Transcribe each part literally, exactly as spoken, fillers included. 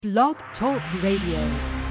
Blog Talk Radio.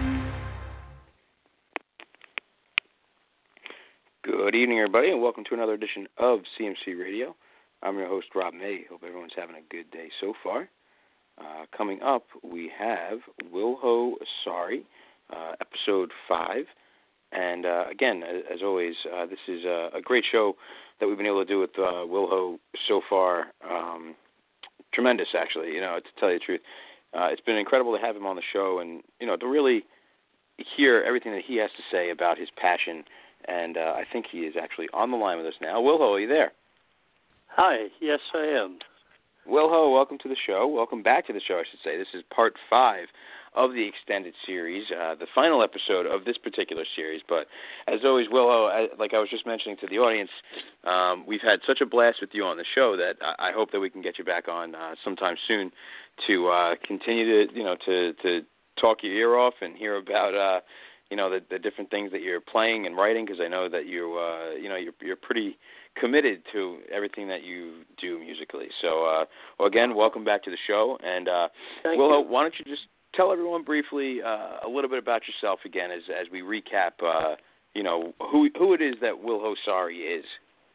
Good evening, everybody, and welcome to another edition of C M C Radio. I'm your host, Rob May. Hope everyone's having a good day so far. Uh, coming up, we have Wilho Asari, uh, episode five. And uh, again, as, as always, uh, this is a, a great show that we've been able to do with uh, Wilho so far. Um, tremendous, actually, you know, to tell you the truth. Uh, it's been incredible to have him on the show and, you know, to really hear everything that he has to say about his passion. And uh, I think he is actually on the line with us now. Wilho, are you there? Hi, yes, I am. Wilho, welcome to the show. Welcome back to the show, I should say. This is part five of the extended series, uh, the final episode of this particular series. But as always, Wilho, I, like I was just mentioning to the audience, um, we've had such a blast with you on the show that I, I hope that we can get you back on uh, sometime soon to uh, continue to, you know, to, to talk your ear off and hear about, uh, you know, the, the different things that you're playing and writing, because I know that you, uh, you know, you're, you're pretty committed to everything that you do musically. So, uh, well, again, welcome back to the show. And uh, Wilho, why don't you just tell everyone briefly uh, a little bit about yourself again, as as we recap, uh, you know, who who it is that Wilho Asari is.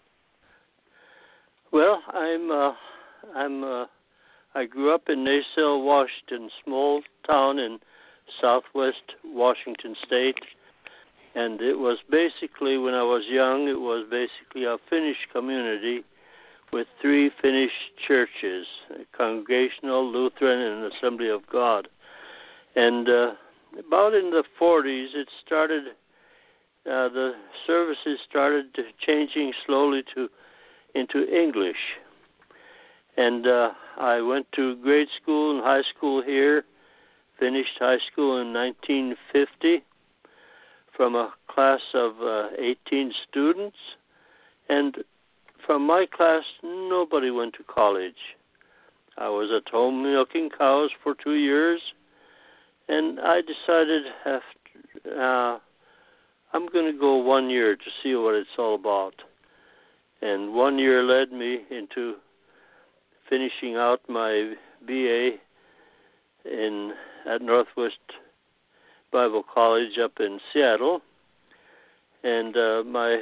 Well, I'm uh, I'm uh, I grew up in Naysville, Washington, small town in southwest Washington State, and it was basically, when I was young, it was basically a Finnish community with three Finnish churches: a Congregational, Lutheran, and Assembly of God. And uh, about in the forties, it started, uh, the services started changing slowly to into English. And uh, I went to grade school and high school here, finished high school in nineteen fifty from a class of uh, eighteen students. And from my class, nobody went to college. I was at home milking cows for two years. And I decided after, uh, I'm going to go one year to see what it's all about. And one year led me into finishing out my B A in at Northwest Bible College up in Seattle. And uh, my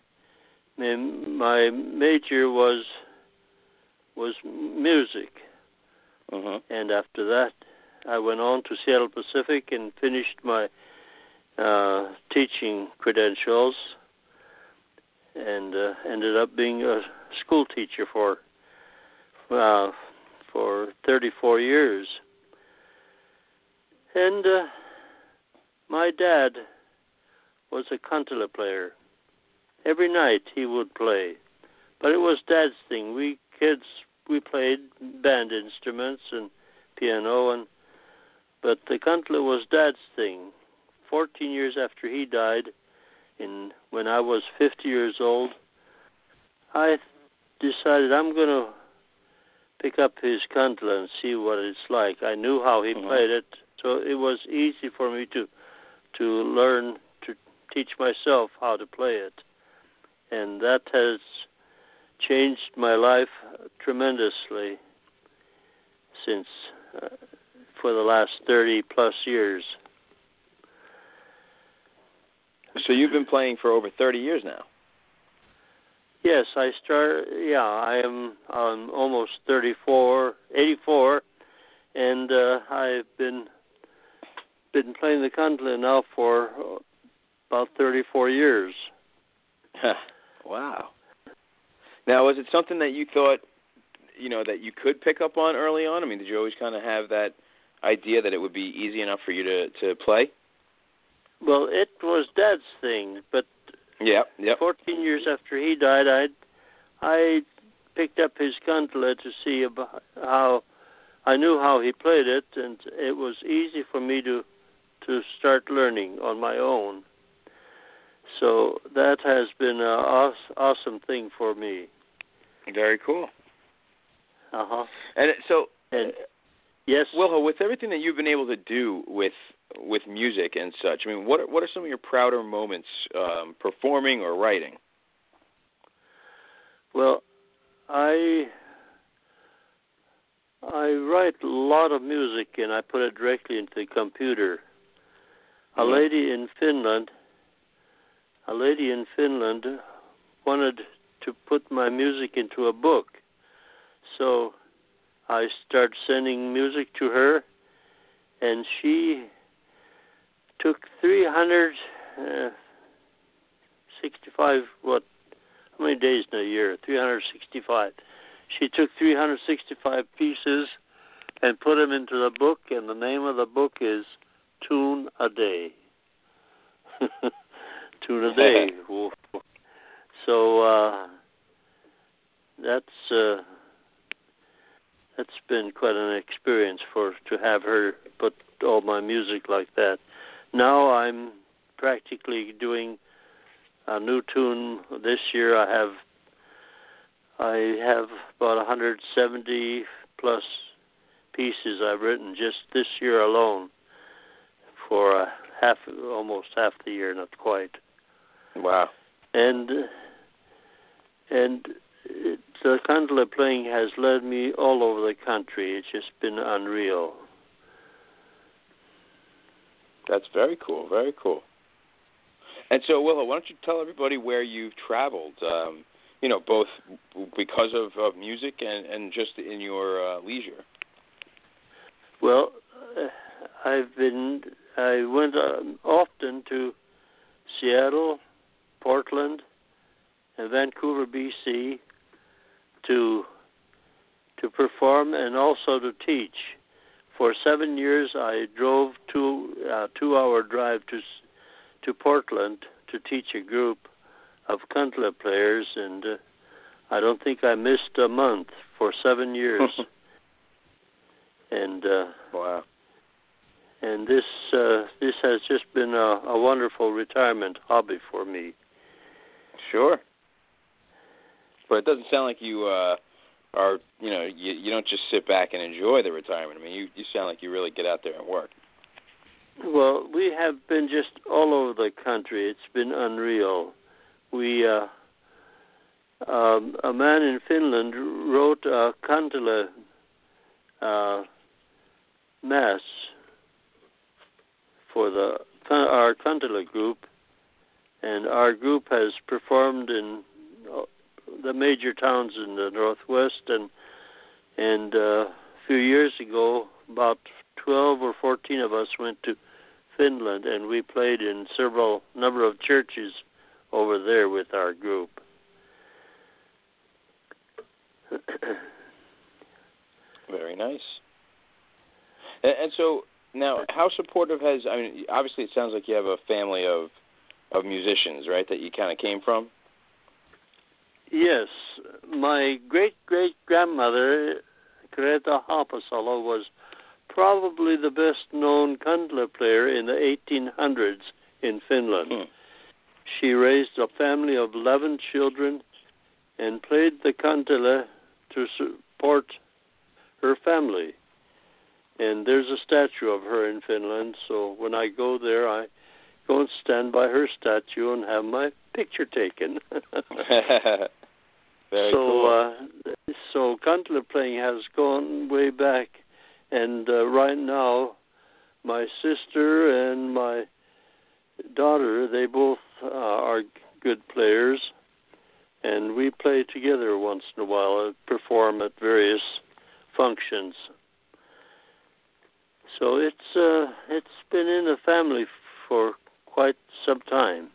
my major was was music. Uh-huh. And after that, I went on to Seattle Pacific and finished my uh, teaching credentials, and uh, ended up being a school teacher for uh, for thirty-four years. And uh, my dad was a kantele player. Every night he would play, but it was Dad's thing. We kids we played band instruments and piano and. But the kantele was Dad's thing. Fourteen years after he died, in when I was fifty years old, I decided I'm going to pick up his kantele and see what it's like. I knew how he mm-hmm. played it, so it was easy for me to to learn, to teach myself how to play it. And that has changed my life tremendously since... Uh, for the last thirty plus years. So you've been playing for over thirty years now? Yes, I start. Yeah, I am um, almost thirty-four, eighty-four, and uh, I've been been playing the kantele now for about thirty-four years. Wow. Now, was it something that you thought, you know, that you could pick up on early on? I mean, did you always kind of have that idea that it would be easy enough for you to, to play? Well, it was Dad's thing, but yep, yep. fourteen years after he died, I I picked up his kantele to see about how I knew how he played it, and it was easy for me to to start learning on my own. So that has been an awesome, awesome thing for me. Very cool. Uh huh. And so. And, Yes. Well, with everything that you've been able to do with with music and such, I mean, what are, what are some of your prouder moments um, performing or writing? Well, I I write a lot of music, and I put it directly into the computer. A Mm-hmm. lady in Finland, a lady in Finland wanted to put my music into a book. So I started sending music to her, and she took three hundred sixty-five, what, how many days in a year? three hundred sixty-five. She took three hundred sixty-five pieces and put them into the book, and the name of the book is Tune a Day. Tune a Day. So uh, that's uh, that's been quite an experience for to have her put all my music like that. Now I'm practically doing a new tune this year. I have I have about one hundred seventy plus pieces I've written just this year alone for uh, half, almost half the year, not quite. Wow. And and it, the kantele playing has led me all over the country. It's just been unreal. That's very cool, very cool. And so, Willow, why don't you tell everybody where you've traveled, um, you know, both because of, of music and, and just in your uh, leisure? Well, uh, I've been, I went uh, often to Seattle, Portland, and Vancouver, B C, to to perform and also to teach. For seven years, I drove two uh, two-hour drive to to Portland to teach a group of kantele players, and uh, I don't think I missed a month for seven years. and uh, wow. And this uh, this has just been a, a wonderful retirement hobby for me. Sure. But it doesn't sound like you uh, are, you know, you, you don't just sit back and enjoy the retirement. I mean, you, you sound like you really get out there and work. Well, we have been just all over the country. It's been unreal. We, uh, um, a man in Finland wrote a kantele uh, mass for the our kantele group, and our group has performed in the major towns in the Northwest, and and uh, a few years ago, about twelve or fourteen of us went to Finland, and we played in several number of churches over there with our group. Very nice. And, and so now, how supportive has, I mean, obviously it sounds like you have a family of of musicians, right, that you kind of came from? Yes. My great-great-grandmother, Greta Haapasalo, was probably the best-known kantele player in the eighteen hundreds in Finland. Hmm. She raised a family of eleven children and played the kantele to support her family. And there's a statue of her in Finland, so when I go there, I go and stand by her statue and have my picture taken. Very so, cool. uh, so kantele playing has gone way back, and uh, right now, my sister and my daughter, they both uh, are good players, and we play together once in a while, and perform at various functions. So it's uh, it's been in the family for quite some time.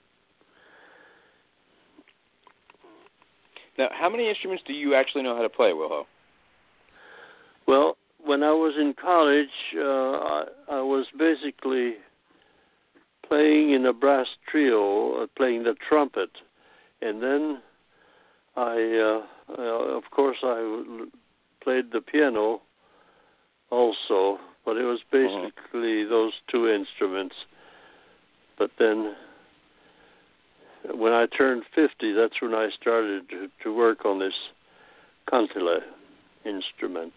Now, how many instruments do you actually know how to play, Wilho? Well, when I was in college, uh, I, I was basically playing in a brass trio, uh, playing the trumpet, and then I, uh, uh, of course, I played the piano also, but it was basically uh-huh. those two instruments. But then, when I turned fifty, that's when I started to, to work on this kantele instrument.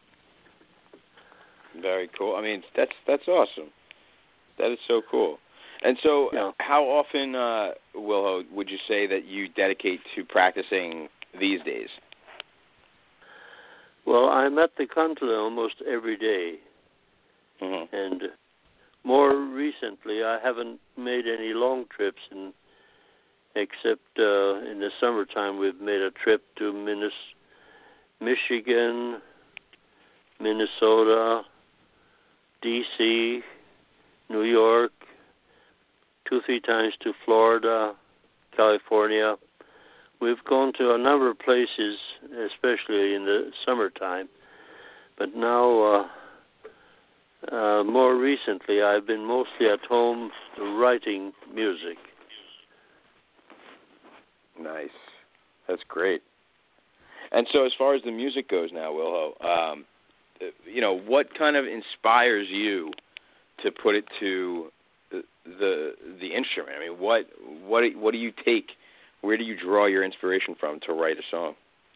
Very cool. I mean, that's that's awesome. That is so cool. And so, yeah. how often, uh, Wilho, would you say that you dedicate to practicing these days? Well, I'm at the Kantele almost every day. Mm-hmm. And more recently, I haven't made any long trips, in, except uh, in the summertime we've made a trip to Minnes- Michigan, Minnesota, D C, New York, two, three times to Florida, California. We've gone to a number of places, especially in the summertime. But now, uh, uh, more recently, I've been mostly at home writing music. Nice. That's great. And so as far as the music goes now, Wilho, um, you know, what kind of inspires you to put it to the the, the instrument? I mean, what what what do you take? Where do you draw your inspiration from to write a song?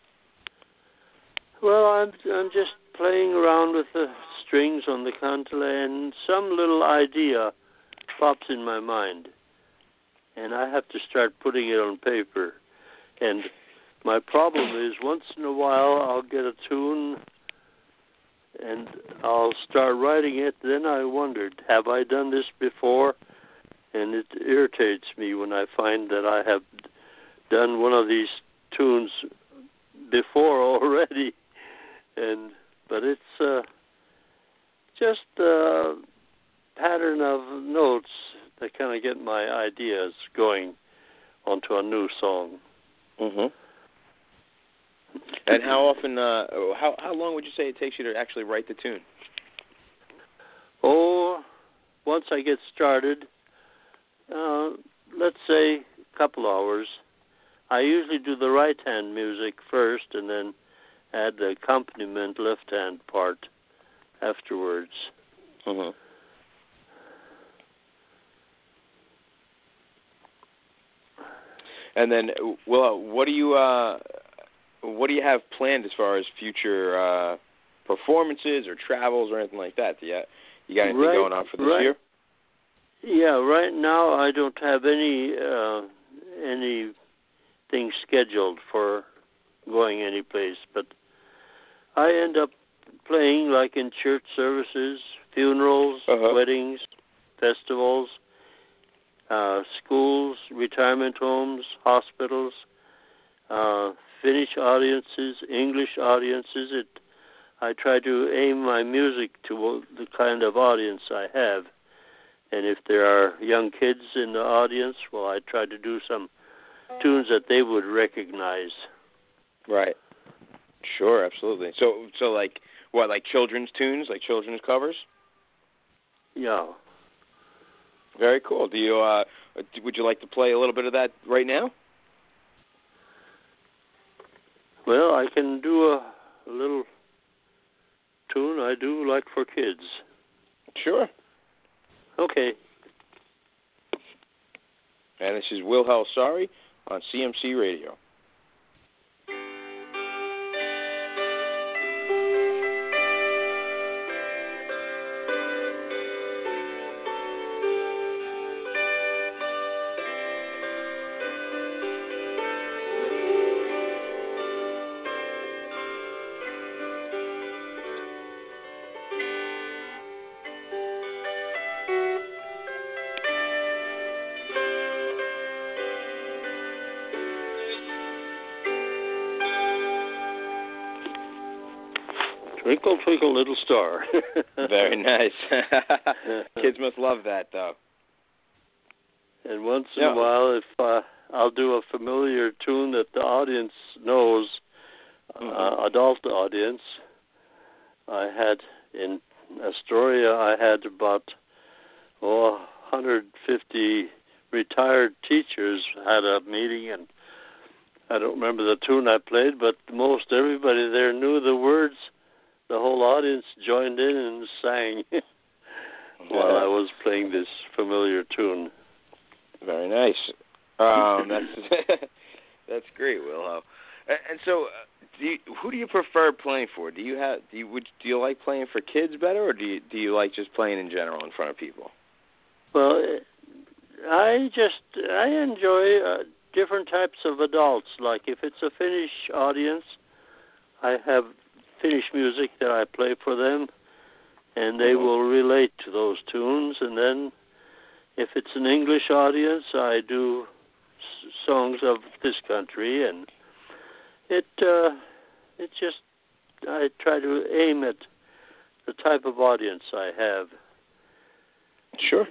Well, I'm I'm just playing around with the strings on the kantele, and some little idea pops in my mind, and I have to start putting it on paper. And my problem is, once in a while, I'll get a tune, and I'll start writing it. Then I wondered, have I done this before? And it irritates me when I find that I have done one of these tunes before already. And but it's uh, just a pattern of notes that kind of get my ideas going onto a new song. Mm-hmm. And how often, uh, how how long would you say it takes you to actually write the tune? Oh, once I get started, uh, let's say a couple hours. I usually do the right-hand music first and then add the accompaniment left-hand part afterwards. Mm-hmm. And then, well, what do you uh, what do you have planned as far as future uh, performances or travels or anything like that? Do you you got anything right, going on for this right, year? Yeah, right now I don't have any uh, anything scheduled for going any place, but I end up playing like in church services, funerals, uh-huh. weddings, festivals, uh, schools, retirement homes, hospitals, uh, Finnish audiences, English audiences. It, I try to aim my music to the kind of audience I have. And if there are young kids in the audience, well, I try to do some tunes that they would recognize. Right. Sure, absolutely. So, so like what, like children's tunes, like children's covers? Yeah. Very cool. Do you? Uh, would you like to play a little bit of that right now? Well, I can do a, a little tune I do like for kids. Sure. Okay. And this is Wilho Sari on C M C Radio. Twinkle, twinkle, little star. Very nice. Kids must love that, though. And once in yeah. a while, if uh, I'll do a familiar tune that the audience knows, mm-hmm. uh, adult audience. I had in Astoria, I had about oh, one hundred fifty retired teachers had a meeting, and I don't remember the tune I played, but most everybody there knew the words. The whole audience joined in and sang while I was playing this familiar tune. Very nice. Um, that's that's great, Wilho. And so, uh, do you, who do you prefer playing for? Do you have do you would do you like playing for kids better, or do you do you like just playing in general in front of people? Well, I just I enjoy uh, different types of adults. Like if it's a Finnish audience, I have Finnish music that I play for them, and they mm-hmm. will relate to those tunes. And then, if it's an English audience, I do s- songs of this country, and it uh, it just I try to aim at the type of audience I have. Sure.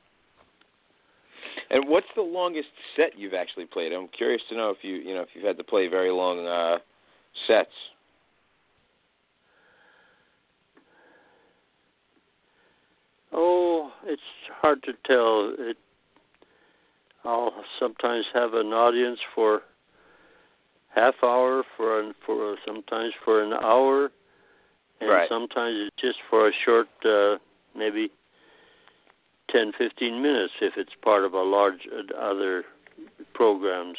And what's the longest set you've actually played? I'm curious to know if you you know if you've had to play very long uh, sets. Oh, it's hard to tell. It, I'll sometimes have an audience for half hour, for an, for sometimes for an hour, and right. sometimes it's just for a short, uh, maybe ten, fifteen minutes if it's part of a large uh, other programs.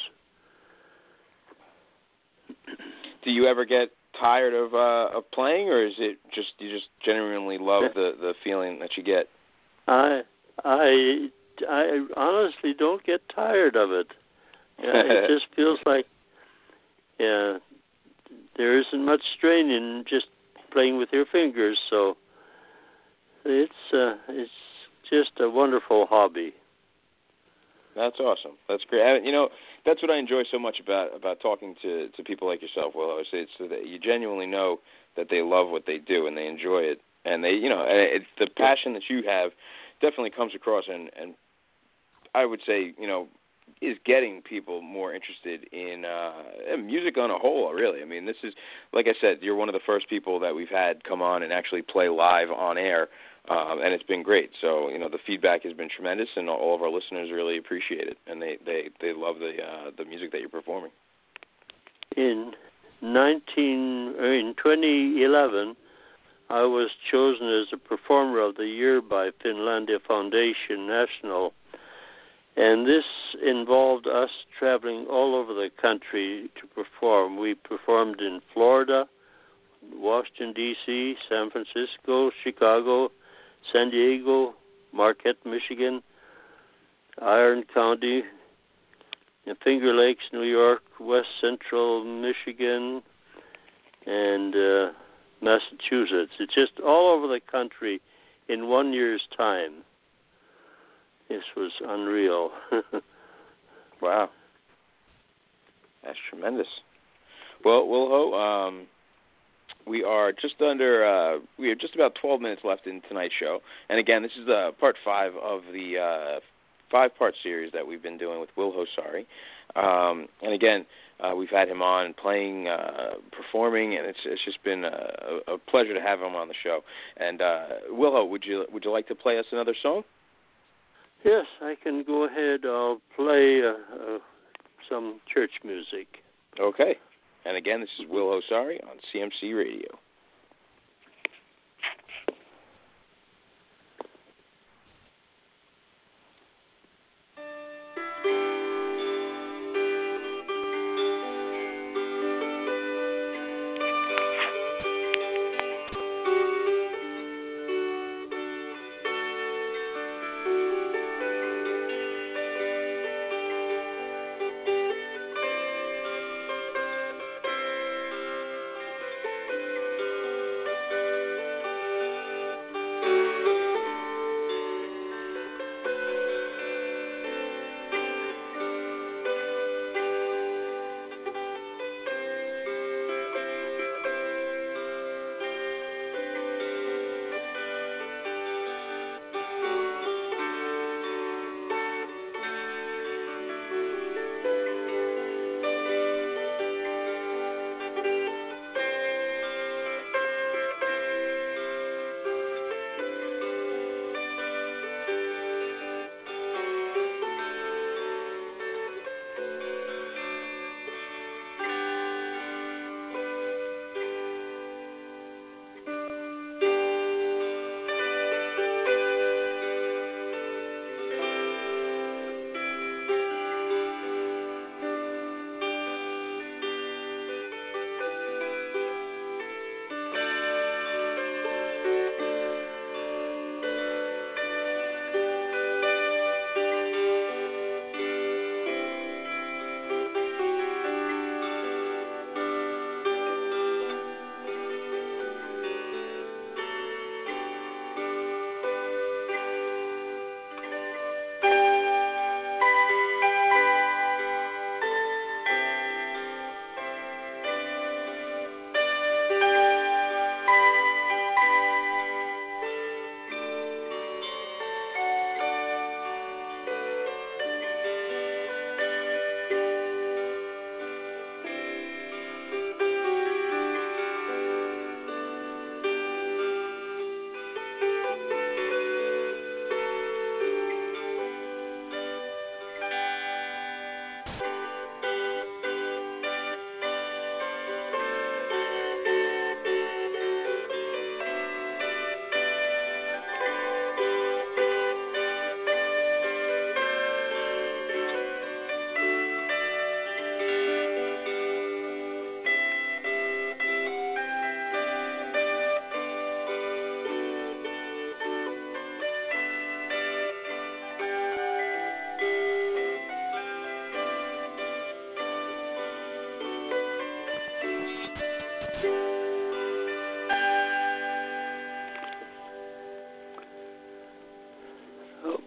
Do you ever get tired of uh, of playing, or is it just you just genuinely love the, the feeling that you get? I I I honestly don't get tired of it. Uh, it just feels like yeah, there isn't much strain in just playing with your fingers, so it's uh, it's just a wonderful hobby. That's awesome. That's great. And, you know, that's what I enjoy so much about, about talking to, to people like yourself, Willow. It's, it's so that you genuinely know that they love what they do and they enjoy it. And they, you know, it's the passion that you have definitely comes across, and, and I would say, you know, is getting people more interested in uh, music on a whole, really. I mean, this is, like I said, you're one of the first people that we've had come on and actually play live on air. Um, and it's been great. So, you know, the feedback has been tremendous, and all of our listeners really appreciate it, and they, they, they love the uh, the music that you're performing. In nineteen or in twenty eleven, I was chosen as a Performer of the Year by Finlandia Foundation National, and this involved us traveling all over the country to perform. We performed in Florida, Washington, D C, San Francisco, Chicago, San Diego, Marquette, Michigan, Iron County, Finger Lakes, New York, West Central Michigan, and uh, Massachusetts. It's just all over the country in one year's time. This was unreal. Wow. That's tremendous. Well, Wilho, um, we are just under, uh, we have just about twelve minutes left in tonight's show. And again, this is uh, part five of the uh, five-part series that we've been doing with Wilho Sari. Um, and again, uh, we've had him on playing, uh, performing, and it's it's just been a, a pleasure to have him on the show. And uh, Wilho, would you would you like to play us another song? Yes, I can go ahead. I'll play uh, uh, some church music. Okay. And again, this is Wilho Sari on C M C Radio.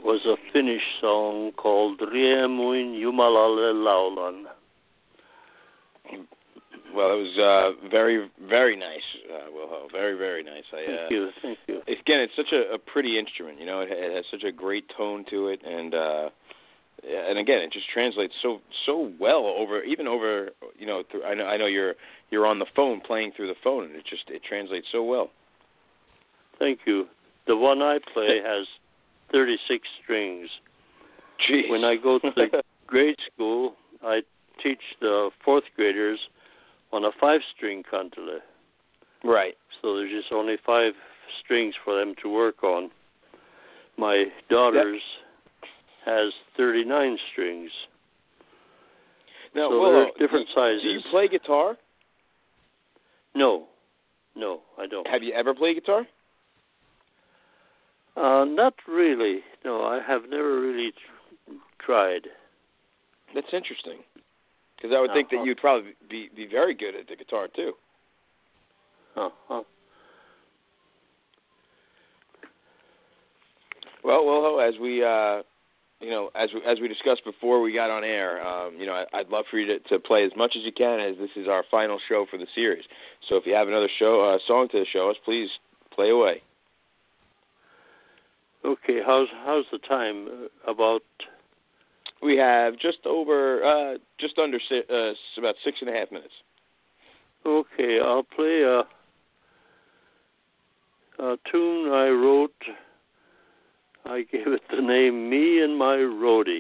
was a Finnish song called Riemuin Jumalalle laulan. Well, it was uh, very, very nice, uh, Wilho. Very, very nice. I, uh, thank you, thank you. Again, it's such a, a pretty instrument. You know, it, it has such a great tone to it, and uh, and again, it just translates so so well over, even over. You know, through, I know I know you're you're on the phone playing through the phone, and it just it translates so well. Thank you. The one I play has thirty-six strings. Jeez. When I go to the grade school, I teach the fourth graders on a five-string kantele. Right. So there's just only five strings for them to work on. My daughter's yep. has thirty-nine strings. Now, so well, there's different do, sizes. Do you play guitar? No. No, I don't. Have you ever played guitar? Uh, not really. No, I have never really tr- tried. That's interesting. Because I would think uh-huh. that you'd probably be, be very good at the guitar, too. Uh-huh. Well, well, as we, uh, you know, as we, as we discussed before we got on air, um, you know, I, I'd love for you to, to play as much as you can, as this is our final show for the series. So if you have another show uh, song to show us, please play away. Okay, how's how's the time? Uh, about we have just over, uh, just under si- uh, about six and a half minutes. Okay, I'll play a, a tune I wrote. I gave it the name "Me and My Roadie."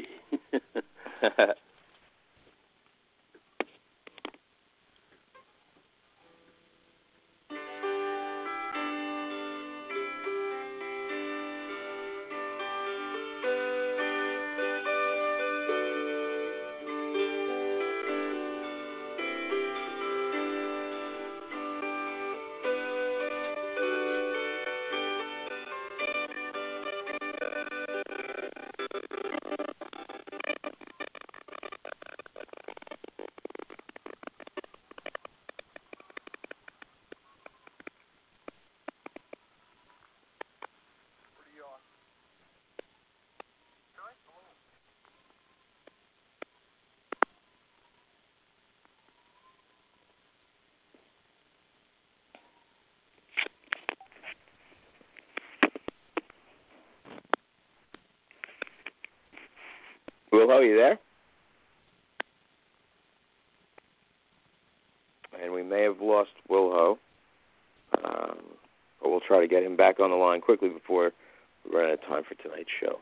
Wilho, you there? And we may have lost Wilho, um, but we'll try to get him back on the line quickly before we run out of time for tonight's show.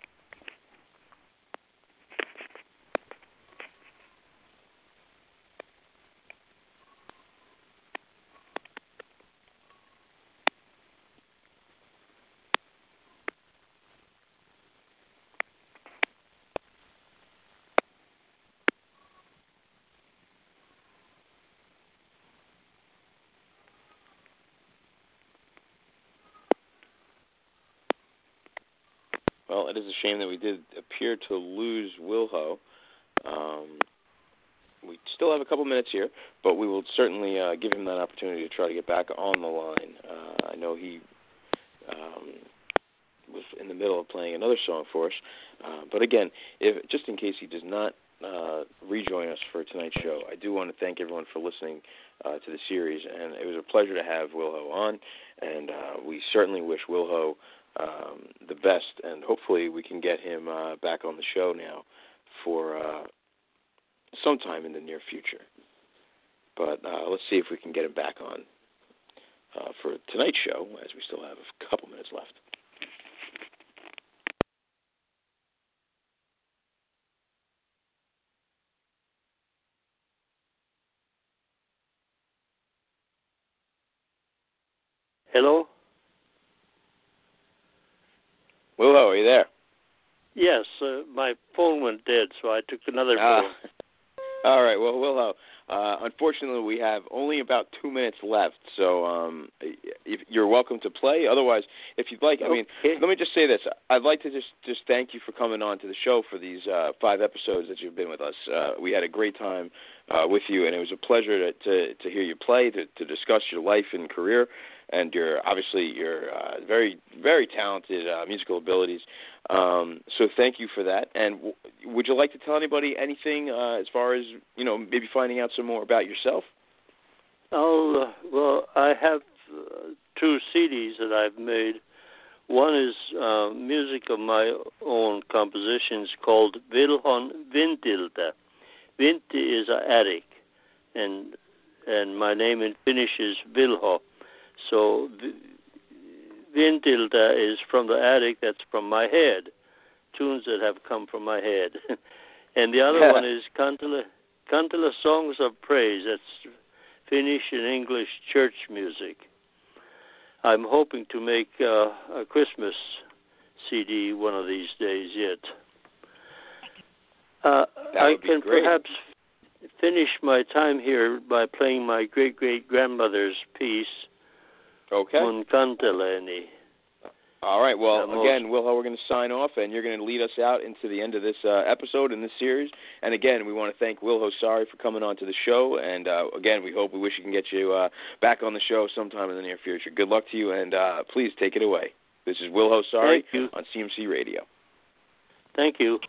Well, it is a shame that we did appear to lose Wilho. Um, we still have a couple minutes here, but we will certainly uh, give him that opportunity to try to get back on the line. Uh, I know he um, was in the middle of playing another song for us. Uh, but again, if just in case he does not uh, rejoin us for tonight's show, I do want to thank everyone for listening uh, to the series, and it was a pleasure to have Wilho on, and uh, we certainly wish Wilho Um, the best, and hopefully we can get him uh, back on the show now for uh, sometime in the near future. But uh, let's see if we can get him back on uh, for tonight's show, as we still have a couple minutes left. Hello? Wilho, are you there? Yes, uh, my phone went dead, so I took another uh, phone. All right, well, Wilho, uh, unfortunately we have only about two minutes left, so um, if you're welcome to play. Otherwise, if you'd like, I mean, okay. let me just say this. I'd like to just, just thank you for coming on to the show for these uh, five episodes that you've been with us. Uh, we had a great time uh, with you, and it was a pleasure to, to, to hear you play, to, to discuss your life and career. and your obviously your uh, very very talented uh, musical abilities. Um, so thank you for that. And w- would you like to tell anybody anything uh, as far as you know, maybe finding out some more about yourself? Oh uh, well, I have uh, two C Ds that I've made. One is uh, music of my own compositions called Vilhon Vintiltä. Vinti is an attic, and and my name in Finnish is Vilho. So Vintiltä is from the attic, that's from my head, tunes that have come from my head. And the other one is Kantele, Kantele Songs of Praise, that's Finnish and English church music. I'm hoping to make uh, a Christmas C D one of these days yet. Uh, I can great. perhaps finish my time here by playing my great-great-grandmother's piece, Okay. Mun Kanteleni. All right. Well, Uh, again, Wilho, we're going to sign off, and you're going to lead us out into the end of this uh, episode in this series. And again, we want to thank Wilho Sari for coming on to the show. And uh, again, we hope, we wish we can get you uh, back on the show sometime in the near future. Good luck to you, and uh, please take it away. This is Wilho Sari on C M C Radio. Thank you.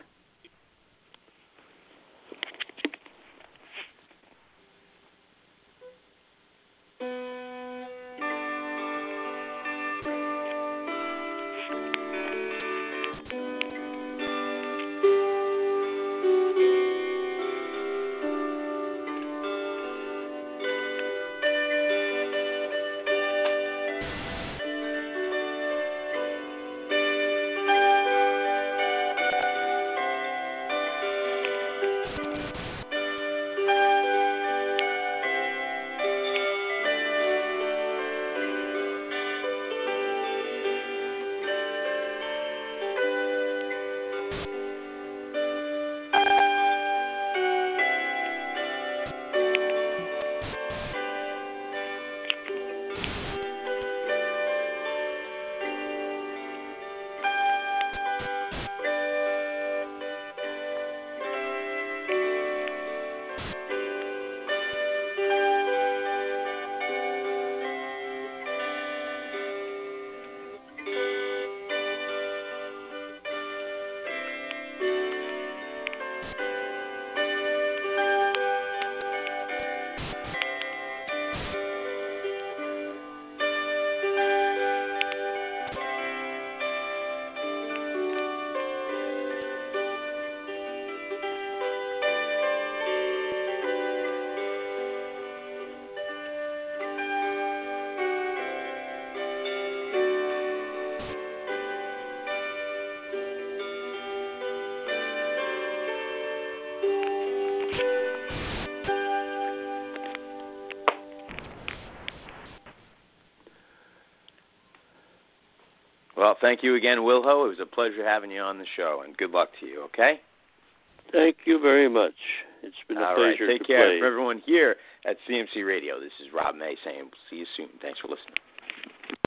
Well, thank you again, Wilho. It was a pleasure having you on the show, and good luck to you, okay? Thank you very much. It's been a All pleasure right, take to care. play. For everyone here at C M C Radio, this is Rob May saying see you soon. Thanks for listening.